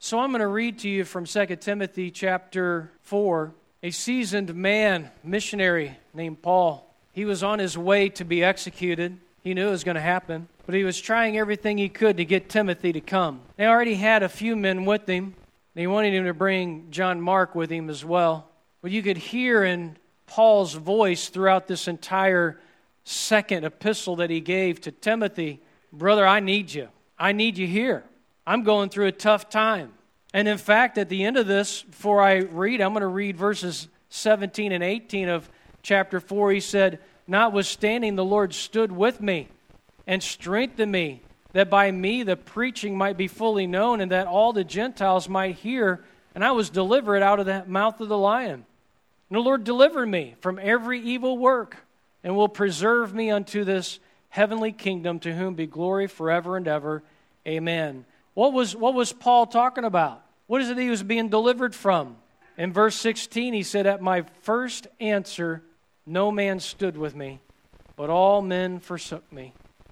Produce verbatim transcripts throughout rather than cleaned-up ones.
So I'm going to read to you from Second Timothy chapter four. A seasoned man, missionary named Paul. He was on his way to be executed. He knew it was going to happen, but he was trying everything he could to get Timothy to come. They already had a few men with him. They wanted him to bring John Mark with him as well. But you could hear in Paul's voice throughout this entire second epistle that he gave to Timothy, brother, I need you. I need you here. I'm going through a tough time. And in fact, at the end of this, before I read, I'm going to read verses seventeen and eighteen of chapter four. He said, notwithstanding, the Lord stood with me and strengthened me, that by me the preaching might be fully known, and that all the Gentiles might hear. And I was delivered out of the mouth of the lion. And the Lord delivered me from every evil work, and will preserve me unto this heavenly kingdom, to whom be glory forever and ever. Amen. What was, what was Paul talking about? What is it he was being delivered from? In verse sixteen, he said, at my first answer, no man stood with me, but all men forsook me.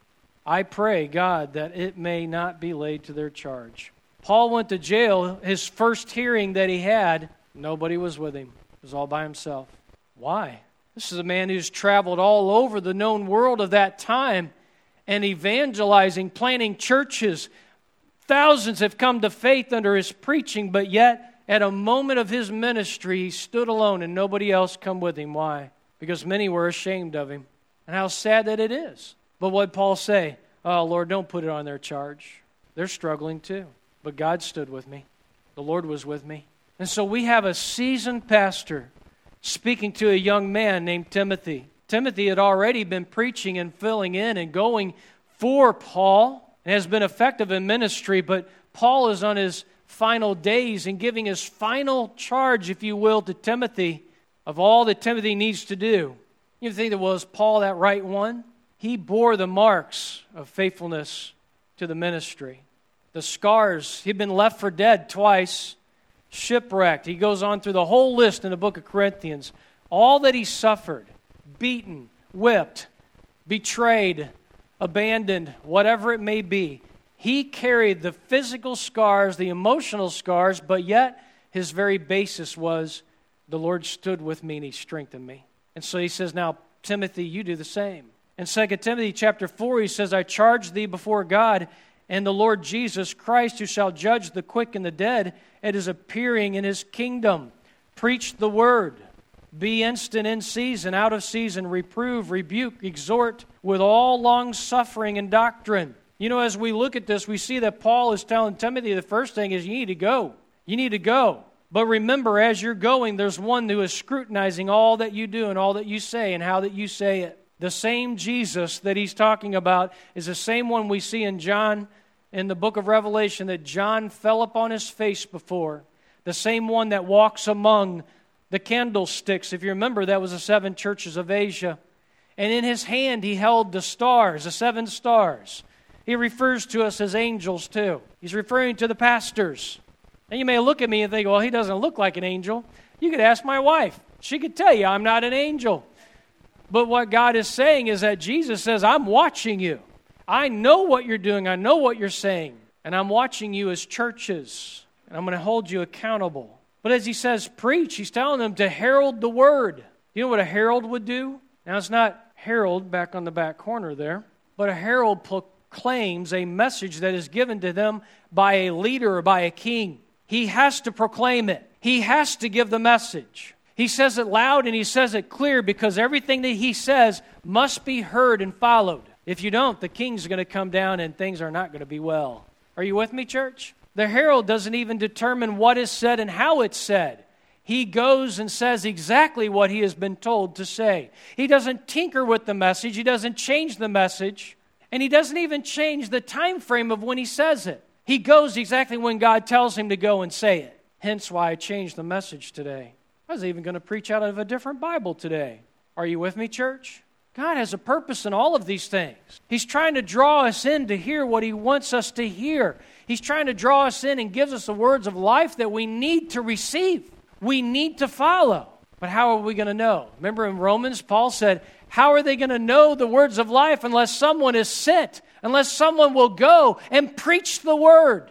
I pray, God, that it may not be laid to their charge. Paul went to jail. His first hearing that he had, nobody was with him. He was all by himself. Why? This is a man who's traveled all over the known world of that time and evangelizing, planting churches. Thousands have come to faith under his preaching, but yet at a moment of his ministry, he stood alone and nobody else come with him. Why? Because many were ashamed of him. And how sad that it is. But what did Paul say? Oh, Lord, don't put it on their charge. They're struggling too. But God stood with me. The Lord was with me. And so we have a seasoned pastor speaking to a young man named Timothy. Timothy had already been preaching and filling in and going for Paul and has been effective in ministry, but Paul is on his final days and giving his final charge, if you will, to Timothy of all that Timothy needs to do. You think that was Paul that right one? He bore the marks of faithfulness to the ministry. The scars, he'd been left for dead twice, shipwrecked. He goes on through the whole list in the book of Corinthians. All that he suffered, beaten, whipped, betrayed, abandoned, whatever it may be. He carried the physical scars, the emotional scars, but yet his very basis was, the Lord stood with me and he strengthened me. And so he says, now, Timothy, you do the same. In Second Timothy chapter four, he says, I charge thee before God and the Lord Jesus Christ, who shall judge the quick and the dead at his appearing in his kingdom. Preach the word. Be instant in season, out of season, reprove, rebuke, exhort with all long suffering and doctrine. You know, as we look at this, we see that Paul is telling Timothy the first thing is you need to go. You need to go. But remember, as you're going, there's one who is scrutinizing all that you do and all that you say and how that you say it. The same Jesus that he's talking about is the same one we see in John, in the book of Revelation, that John fell upon his face before. The same one that walks among the candlesticks. If you remember, that was the seven churches of Asia. And in his hand he held the stars, the seven stars. He refers to us as angels too. He's referring to the pastors. And you may look at me and think, well, he doesn't look like an angel. You could ask my wife. She could tell you I'm not an angel. But what God is saying is that Jesus says, I'm watching you. I know what you're doing. I know what you're saying. And I'm watching you as churches. And I'm going to hold you accountable. But as he says, preach, he's telling them to herald the word. You know what a herald would do? Now, it's not herald back on the back corner there, but a herald proclaims a message that is given to them by a leader or by a king. He has to proclaim it. He has to give the message. He says it loud and he says it clear because everything that he says must be heard and followed. If you don't, the king's going to come down and things are not going to be well. Are you with me, church? The herald doesn't even determine what is said and how it's said. He goes and says exactly what he has been told to say. He doesn't tinker with the message. He doesn't change the message. And he doesn't even change the time frame of when he says it. He goes exactly when God tells him to go and say it. Hence why I changed the message today. I was even going to preach out of a different Bible today. Are you with me, church? God has a purpose in all of these things. He's trying to draw us in to hear what he wants us to hear. He's trying to draw us in and gives us the words of life that we need to receive. We need to follow. But how are we going to know? Remember in Romans, Paul said, how are they going to know the words of life unless someone is sent, unless someone will go and preach the word?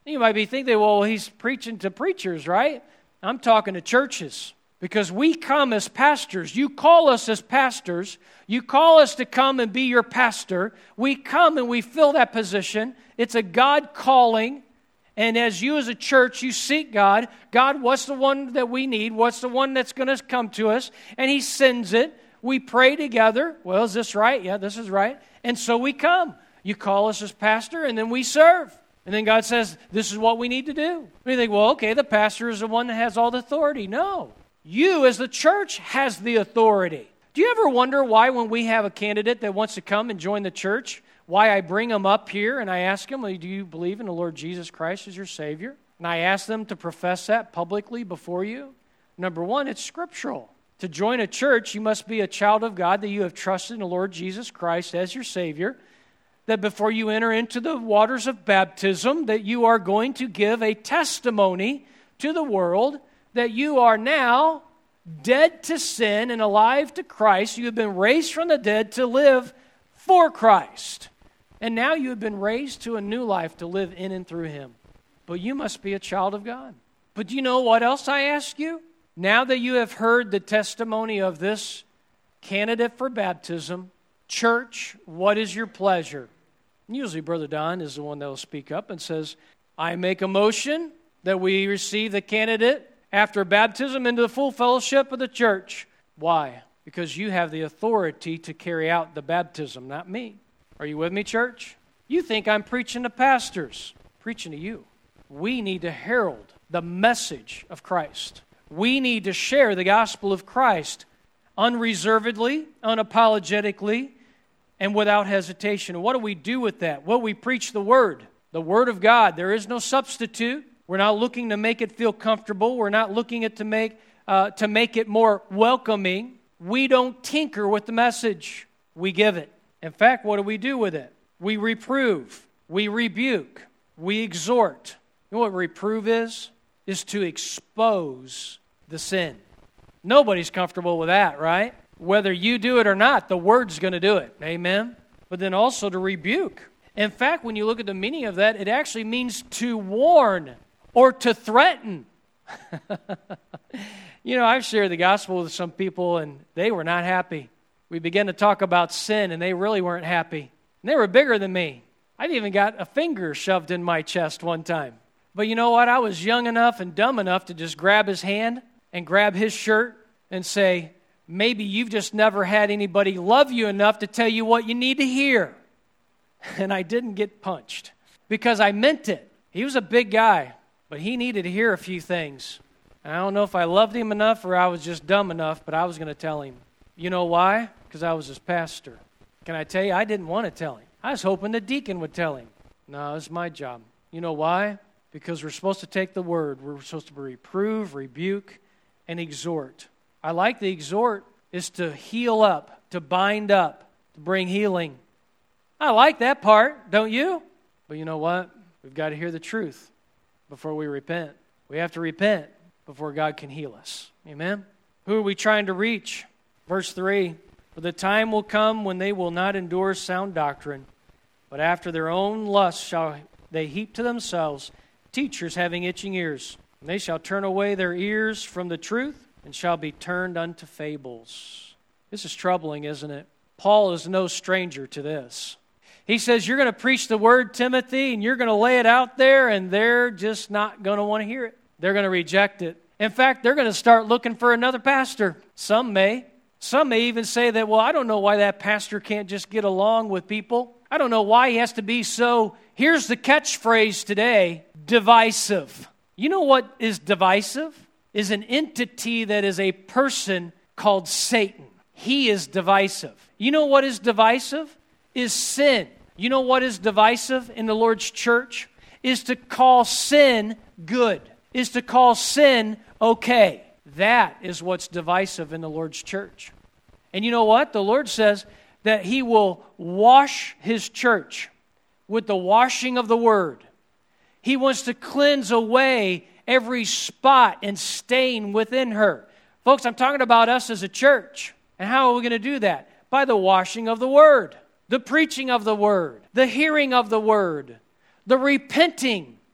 You might be thinking, well, he's preaching to preachers, right? I'm talking to churches. Because we come as pastors. You call us as pastors. You call us to come and be your pastor. We come and we fill that position. It's a God calling. And as you as a church, you seek God. God, what's the one that we need? What's the one that's going to come to us? And He sends it. We pray together. Well, is this right? Yeah, this is right. And so we come. You call us as pastor, and then we serve. And then God says, this is what we need to do. We think, well, okay, the pastor is the one that has all the authority. No. You as the church has the authority. Do you ever wonder why when we have a candidate that wants to come and join the church, why I bring them up here and I ask them, do you believe in the Lord Jesus Christ as your Savior? And I ask them to profess that publicly before you. Number one, it's scriptural. To join a church, you must be a child of God, that you have trusted in the Lord Jesus Christ as your Savior, that before you enter into the waters of baptism, that you are going to give a testimony to the world that you are now dead to sin and alive to Christ. You have been raised from the dead to live for Christ. And now you have been raised to a new life to live in and through Him. But you must be a child of God. But do you know what else I ask you? Now that you have heard the testimony of this candidate for baptism, church, what is your pleasure? Usually Brother Don is the one that will speak up and says, I make a motion that we receive the candidate after baptism into the full fellowship of the church. Why? Because you have the authority to carry out the baptism, not me. Are you with me, church? You think I'm preaching to pastors. I'm preaching to you. We need to herald the message of Christ. We need to share the gospel of Christ unreservedly, unapologetically, and without hesitation. And what do we do with that? Well, we preach the Word, the Word of God. There is no substitute. We're not looking to make it feel comfortable. We're not looking at to make uh, to make it more welcoming. We don't tinker with the message. We give it. In fact, what do we do with it? We reprove. We rebuke. We exhort. You know what reprove is? Is to expose the sin. Nobody's comfortable with that, right? Whether you do it or not, the Word's going to do it. Amen? But then also to rebuke. In fact, when you look at the meaning of that, it actually means to warn or to threaten. You know, I've shared the gospel with some people, and they were not happy. We began to talk about sin, and they really weren't happy. And they were bigger than me. I've even got a finger shoved in my chest one time. But you know what? I was young enough and dumb enough to just grab his hand and grab his shirt and say, maybe you've just never had anybody love you enough to tell you what you need to hear. And I didn't get punched because I meant it. He was a big guy, but he needed to hear a few things. And I don't know if I loved him enough or I was just dumb enough, but I was going to tell him. You know why? Because I was his pastor. Can I tell you, I didn't want to tell him. I was hoping the deacon would tell him. No, it's my job. You know why? Because we're supposed to take the word. We're supposed to reprove, rebuke, and exhort. I like the exhort is to heal up, to bind up, to bring healing. I like that part, don't you? But you know what? We've got to hear the truth before we repent. We have to repent before God can heal us. Amen? Who are we trying to reach? Verse three, for the time will come when they will not endure sound doctrine, but after their own lusts shall they heap to themselves teachers having itching ears. And they shall turn away their ears from the truth and shall be turned unto fables. This is troubling, isn't it? Paul is no stranger to this. He says, you're going to preach the word, Timothy, and you're going to lay it out there, and they're just not going to want to hear it. They're going to reject it. In fact, they're going to start looking for another pastor. Some may. Some may even say that, well, I don't know why that pastor can't just get along with people. I don't know why he has to be so, here's the catchphrase today, divisive. You know what is divisive? Is an entity that is a person called Satan. He is divisive. You know what is divisive? Is sin. You know what is divisive in the Lord's church? Is to call sin good. Is to call sin okay. That is what's divisive in the Lord's church. And you know what? The Lord says that He will wash His church with the washing of the Word. He wants to cleanse away every spot and stain within her. Folks, I'm talking about us as a church. And how are we going to do that? By the washing of the Word, the preaching of the Word, the hearing of the Word, the repenting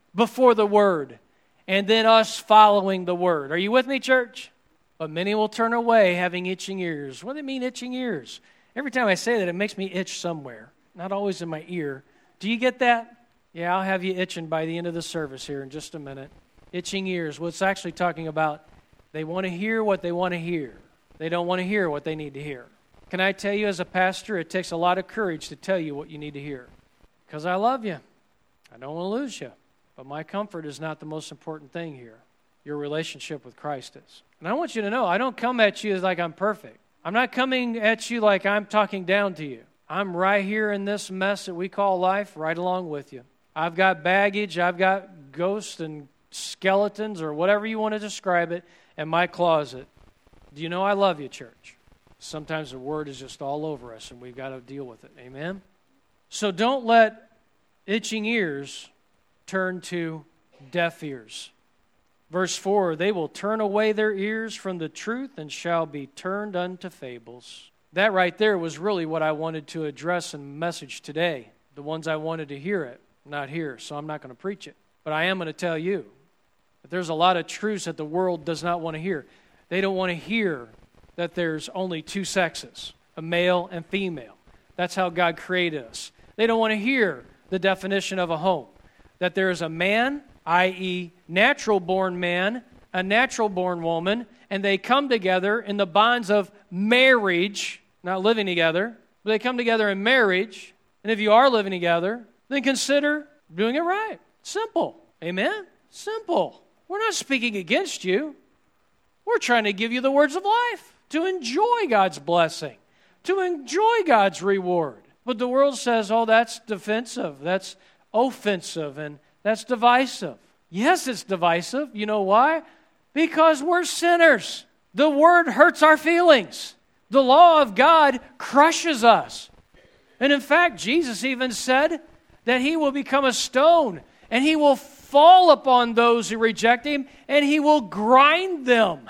before the Word, and then us following the Word. Are you with me, church? But many will turn away having itching ears. What do they mean, itching ears? Every time I say that, it makes me itch somewhere, not always in my ear. Do you get that? Yeah, I'll have you itching by the end of the service here in just a minute. Itching ears. Well, it's actually talking about they want to hear what they want to hear. They don't want to hear what they need to hear. Can I tell you as a pastor, it takes a lot of courage to tell you what you need to hear. Because I love you. I don't want to lose you. But my comfort is not the most important thing here. Your relationship with Christ is. And I want you to know, I don't come at you as like I'm perfect. I'm not coming at you like I'm talking down to you. I'm right here in this mess that we call life, right along with you. I've got baggage, I've got ghosts and skeletons, or whatever you want to describe it, in my closet. Do you know I love you, church? Sometimes the word is just all over us, and we've got to deal with it. Amen? So don't let itching ears turn to deaf ears. Verse four, they will turn away their ears from the truth and shall be turned unto fables. That right there was really what I wanted to address in the message today. The ones I wanted to hear it, not hear, so I'm not going to preach it. But I am going to tell you that there's a lot of truths that the world does not want to hear. They don't want to hear that there's only two sexes, a male and female. That's how God created us. They don't want to hear the definition of a home, that there is a man, that is natural-born man, a natural-born woman, and they come together in the bonds of marriage, not living together, but they come together in marriage. And if you are living together, then consider doing it right. Simple. Amen? Simple. We're not speaking against you. We're trying to give you the words of life, to enjoy God's blessing, to enjoy God's reward. But the world says, oh, that's defensive, that's offensive, and that's divisive. Yes, it's divisive. You know why? Because we're sinners. The Word hurts our feelings. The law of God crushes us. And in fact, Jesus even said that He will become a stone, and He will fall upon those who reject Him, and He will grind them.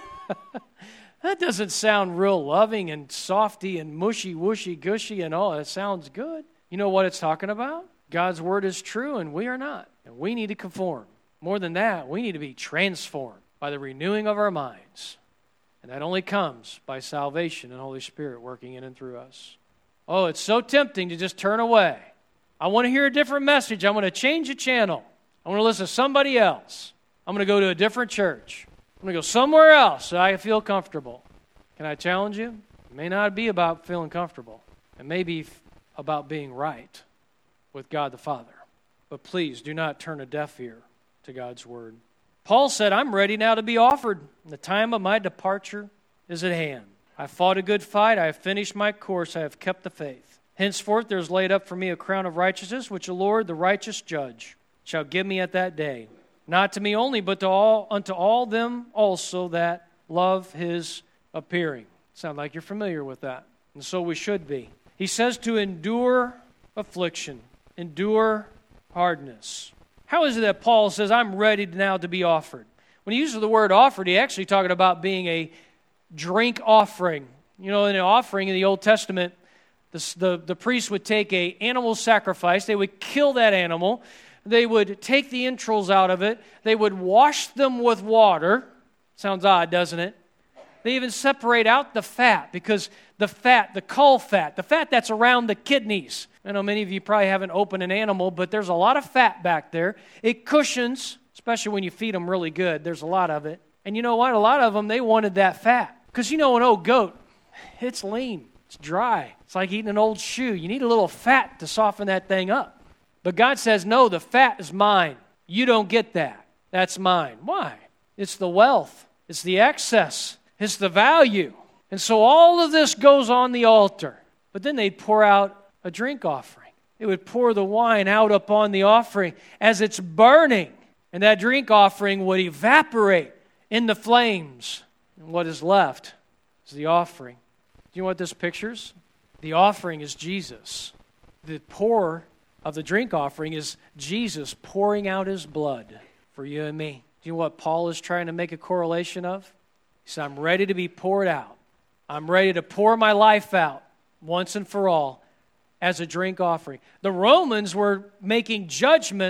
That doesn't sound real loving and softy and mushy, whooshy, gushy and all. It sounds good. You know what it's talking about? God's Word is true, and we are not. And we need to conform. More than that, we need to be transformed by the renewing of our minds. And that only comes by salvation and Holy Spirit working in and through us. Oh, it's so tempting to just turn away. I want to hear a different message. I'm going to change the channel. I want to listen to somebody else. I'm going to go to a different church. I'm going to go somewhere else so I feel comfortable. Can I challenge you? It may not be about feeling comfortable. It may be about being right with God the Father. But please do not turn a deaf ear to God's Word. Paul said, I'm ready now to be offered. The time of my departure is at hand. I fought a good fight. I have finished my course. I have kept the faith. Henceforth there is laid up for me a crown of righteousness, which the Lord, the righteous judge, shall give me at that day. Not to me only, but to all unto all them also that love His appearing. Sound like you're familiar with that. And so we should be. He says to endure affliction, endure hardness. How is it that Paul says, I'm ready now to be offered? When he uses the word offered, he actually talking about being a drink offering. You know, in an offering in the Old Testament, the, the, the priest would take an animal sacrifice. They would kill that animal. They would take the entrails out of it. They would wash them with water. Sounds odd, doesn't it? They even separate out the fat, because the fat, the caul fat, the fat that's around the kidneys. I know many of you probably haven't opened an animal, but there's a lot of fat back there. It cushions, especially when you feed them really good. There's a lot of it. And you know what? A lot of them, they wanted that fat. Because you know an old goat, it's lean, it's dry. It's like eating an old shoe. You need a little fat to soften that thing up. But God says, no, the fat is mine. You don't get that. That's mine. Why? It's the wealth. It's the excess. It's the value. And so all of this goes on the altar. But then they'd pour out a drink offering. They would pour the wine out upon the offering as it's burning. And that drink offering would evaporate in the flames. And what is left is the offering. Do you know what this pictures? The offering is Jesus. The pour of the drink offering is Jesus pouring out His blood for you and me. Do you know what Paul is trying to make a correlation of? He said, I'm ready to be poured out. I'm ready to pour my life out once and for all as a drink offering. The Romans were making judgments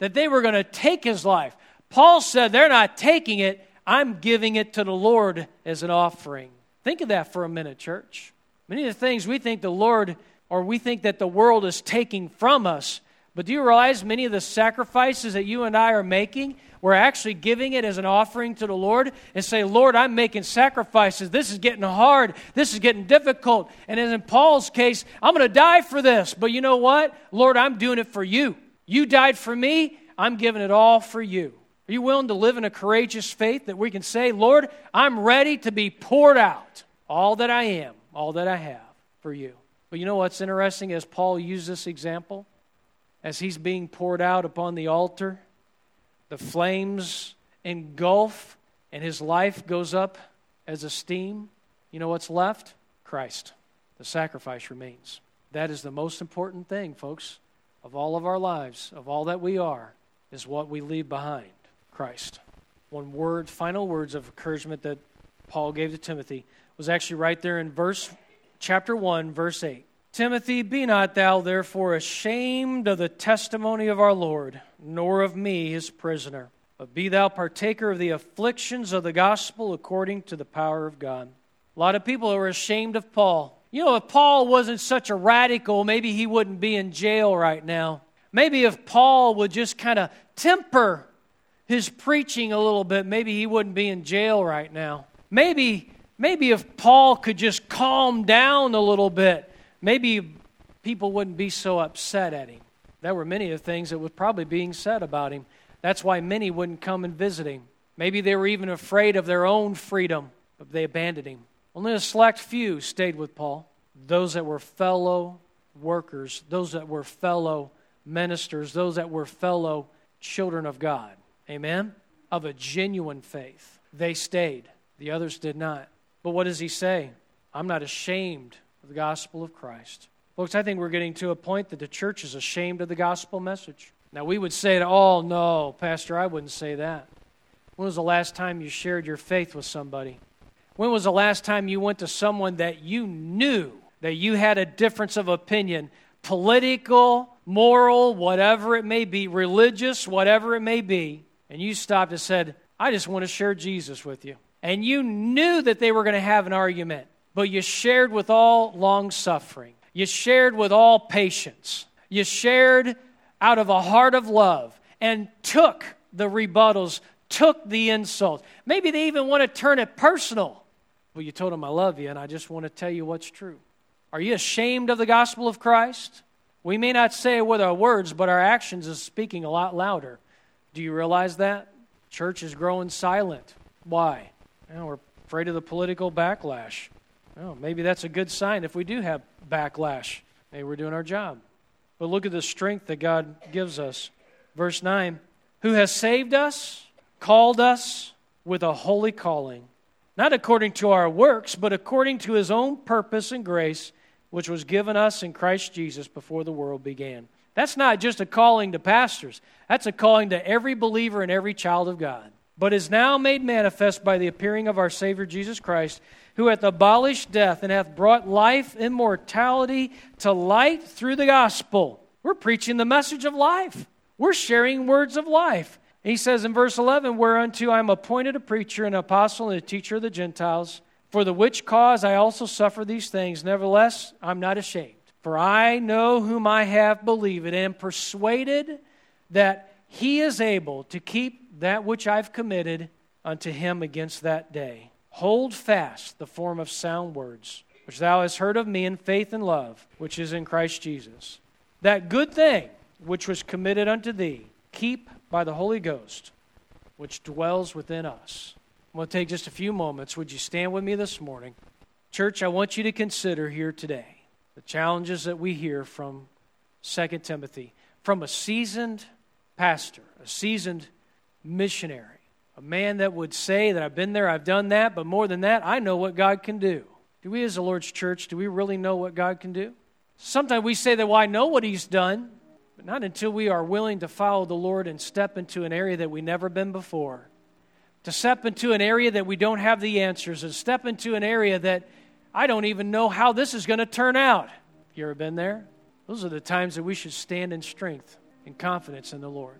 that they were going to take his life. Paul said, they're not taking it, I'm giving it to the Lord as an offering. Think of that for a minute, church. Many of the things we think the Lord, or we think that the world is taking from us, but do you realize many of the sacrifices that you and I are making, we're actually giving it as an offering to the Lord and say, Lord, I'm making sacrifices. This is getting hard. This is getting difficult. And as in Paul's case, I'm going to die for this. But you know what? Lord, I'm doing it for you. You died for me. I'm giving it all for you. Are you willing to live in a courageous faith that we can say, Lord, I'm ready to be poured out, all that I am, all that I have for you. But you know what's interesting as Paul used this example? As he's being poured out upon the altar, the flames engulf and his life goes up as a steam. You know what's left? Christ. The sacrifice remains. That is the most important thing, folks, of all of our lives, of all that we are, is what we leave behind. Christ. One word, final words of encouragement that Paul gave to Timothy was actually right there in verse, chapter one, verse eight. Timothy, be not thou therefore ashamed of the testimony of our Lord, nor of me his prisoner, but be thou partaker of the afflictions of the gospel according to the power of God. A lot of people are ashamed of Paul. You know, if Paul wasn't such a radical, maybe he wouldn't be in jail right now. Maybe if Paul would just kind of temper his preaching a little bit, maybe he wouldn't be in jail right now. Maybe, maybe if Paul could just calm down a little bit, maybe people wouldn't be so upset at him. There were many of the things that were probably being said about him. That's why many wouldn't come and visit him. Maybe they were even afraid of their own freedom, but they abandoned him. Only a select few stayed with Paul. Those that were fellow workers, those that were fellow ministers, those that were fellow children of God. Amen? Of a genuine faith. They stayed. The others did not. But what does he say? I'm not ashamed of the gospel of Christ. Folks, I think we're getting to a point that the church is ashamed of the gospel message. Now, we would say, oh, no, Pastor, I wouldn't say that. When was the last time you shared your faith with somebody? When was the last time you went to someone that you knew that you had a difference of opinion, political, moral, whatever it may be, religious, whatever it may be, and you stopped and said, I just want to share Jesus with you. And you knew that they were going to have an argument, but you shared with all long-suffering. You shared with all patience. You shared out of a heart of love and took the rebuttals, took the insults. Maybe they even want to turn it personal. Well, you told them I love you, and I just want to tell you what's true. Are you ashamed of the gospel of Christ? We may not say it with our words, but our actions is speaking a lot louder. Do you realize that? Church is growing silent. Why? Well, we're afraid of the political backlash. Well, maybe that's a good sign if we do have backlash. Maybe we're doing our job. But look at the strength that God gives us. Verse nine, who has saved us, called us with a holy calling, not according to our works, but according to his own purpose and grace, which was given us in Christ Jesus before the world began. That's not just a calling to pastors. That's a calling to every believer and every child of God. But is now made manifest by the appearing of our Savior Jesus Christ, who hath abolished death and hath brought life, immortality to light through the gospel. We're preaching the message of life. We're sharing words of life. And he says in verse eleven, whereunto I am appointed a preacher, an apostle, and a teacher of the Gentiles, for the which cause I also suffer these things. Nevertheless, I'm not ashamed. For I know whom I have believed, and am persuaded that he is able to keep that which I've committed unto him against that day. Hold fast the form of sound words, which thou hast heard of me in faith and love, which is in Christ Jesus. That good thing which was committed unto thee, keep by the Holy Ghost, which dwells within us. I'm going to take just a few moments. Would you stand with me this morning? Church, I want you to consider here today the challenges that we hear from Second Timothy, from a seasoned pastor, a seasoned missionary, a man that would say that I've been there, I've done that, but more than that, I know what God can do. Do we as the Lord's church, do we really know what God can do? Sometimes we say that, well, I know what he's done, but not until we are willing to follow the Lord and step into an area that we've never been before. To step into an area that we don't have the answers, and step into an area that I don't even know how this is going to turn out. You ever been there? Those are the times that we should stand in strength and confidence in the Lord.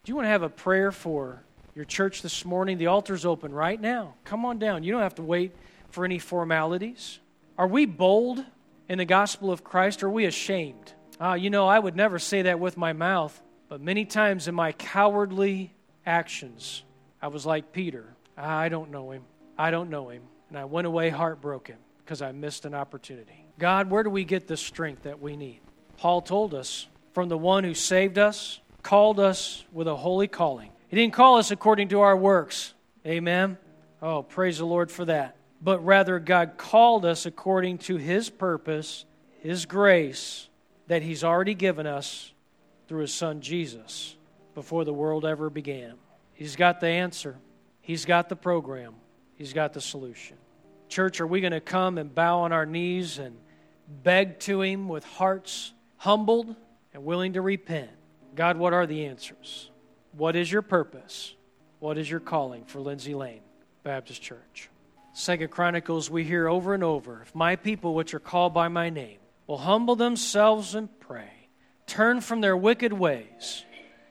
Do you want to have a prayer for your church this morning? The altar's open right now. Come on down. You don't have to wait for any formalities. Are we bold in the gospel of Christ, or are we ashamed? Ah, you know, I would never say that with my mouth, but many times in my cowardly actions, I was like Peter. I don't know him. I don't know him. And I went away heartbroken because I missed an opportunity. God, where do we get the strength that we need? Paul told us, from the one who saved us, called us with a holy calling. He didn't call us according to our works. Amen? Oh, praise the Lord for that. But rather, God called us according to His purpose, His grace, that He's already given us through His Son Jesus before the world ever began. He's got the answer. He's got the program. He's got the solution. Church, are we going to come and bow on our knees and beg to Him with hearts humbled and willing to repent? God, what are the answers? What is your purpose? What is your calling for Lindsay Lane Baptist Church? Second Chronicles, we hear over and over, if my people which are called by my name will humble themselves and pray, turn from their wicked ways,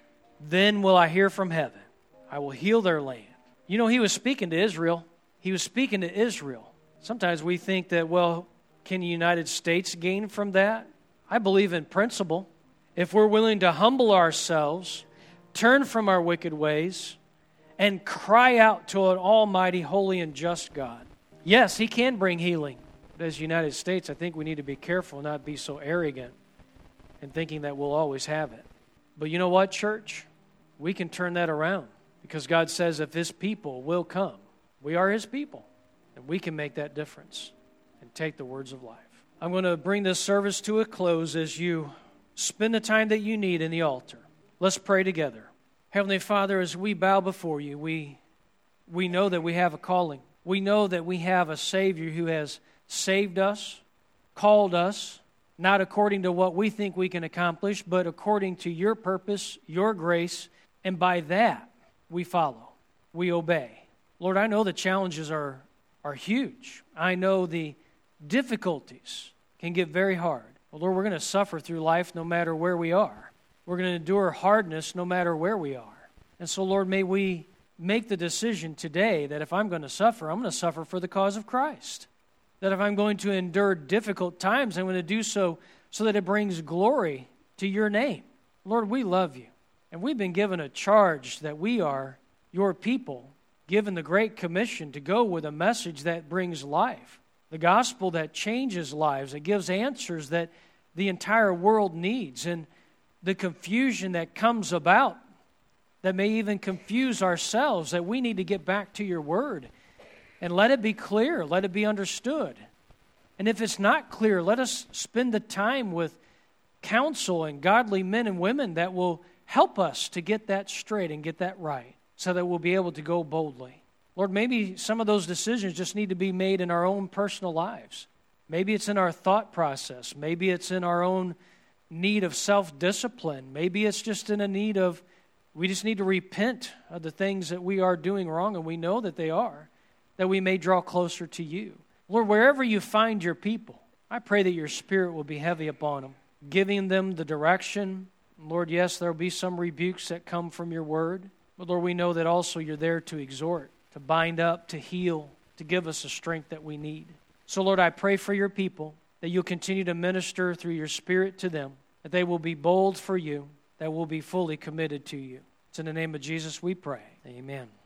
then will I hear from heaven. I will heal their land. You know, He was speaking to Israel. He was speaking to Israel. Sometimes we think that, well, can the United States gain from that? I believe in principle. If we're willing to humble ourselves, turn from our wicked ways, and cry out to an almighty, holy, and just God. Yes, He can bring healing. But as the United States, I think we need to be careful, not be so arrogant in thinking that we'll always have it. But you know what, church? We can turn that around, because God says if His people will come, we are His people, and we can make that difference and take the words of life. I'm going to bring this service to a close as you spend the time that you need in the altar. Let's pray together. Heavenly Father, as we bow before you, we we know that we have a calling. We know that we have a Savior who has saved us, called us, not according to what we think we can accomplish, but according to your purpose, your grace, and by that we follow, we obey. Lord, I know the challenges are, are huge. I know the difficulties can get very hard. Well, Lord, we're going to suffer through life no matter where we are. We're going to endure hardness no matter where we are. And so, Lord, may we make the decision today that if I'm going to suffer, I'm going to suffer for the cause of Christ. That if I'm going to endure difficult times, I'm going to do so so that it brings glory to your name. Lord, we love you. And we've been given a charge that we are your people, given the Great Commission to go with a message that brings life. The gospel that changes lives, that gives answers that the entire world needs. And the confusion that comes about, that may even confuse ourselves, that we need to get back to your word and let it be clear, let it be understood. And if it's not clear, let us spend the time with counsel and godly men and women that will help us to get that straight and get that right so that we'll be able to go boldly. Lord, maybe some of those decisions just need to be made in our own personal lives. Maybe it's in our thought process. Maybe it's in our own need of self-discipline. Maybe it's just in a need of, we just need to repent of the things that we are doing wrong, and we know that they are, that we may draw closer to you. Lord, wherever you find your people, I pray that your Spirit will be heavy upon them, giving them the direction. Lord, yes, there will be some rebukes that come from your word, but Lord, we know that also you're there to exhort, to bind up, to heal, to give us the strength that we need. So Lord, I pray for your people, that you'll continue to minister through your Spirit to them, that they will be bold for you, that will be fully committed to you. It's in the name of Jesus we pray. Amen.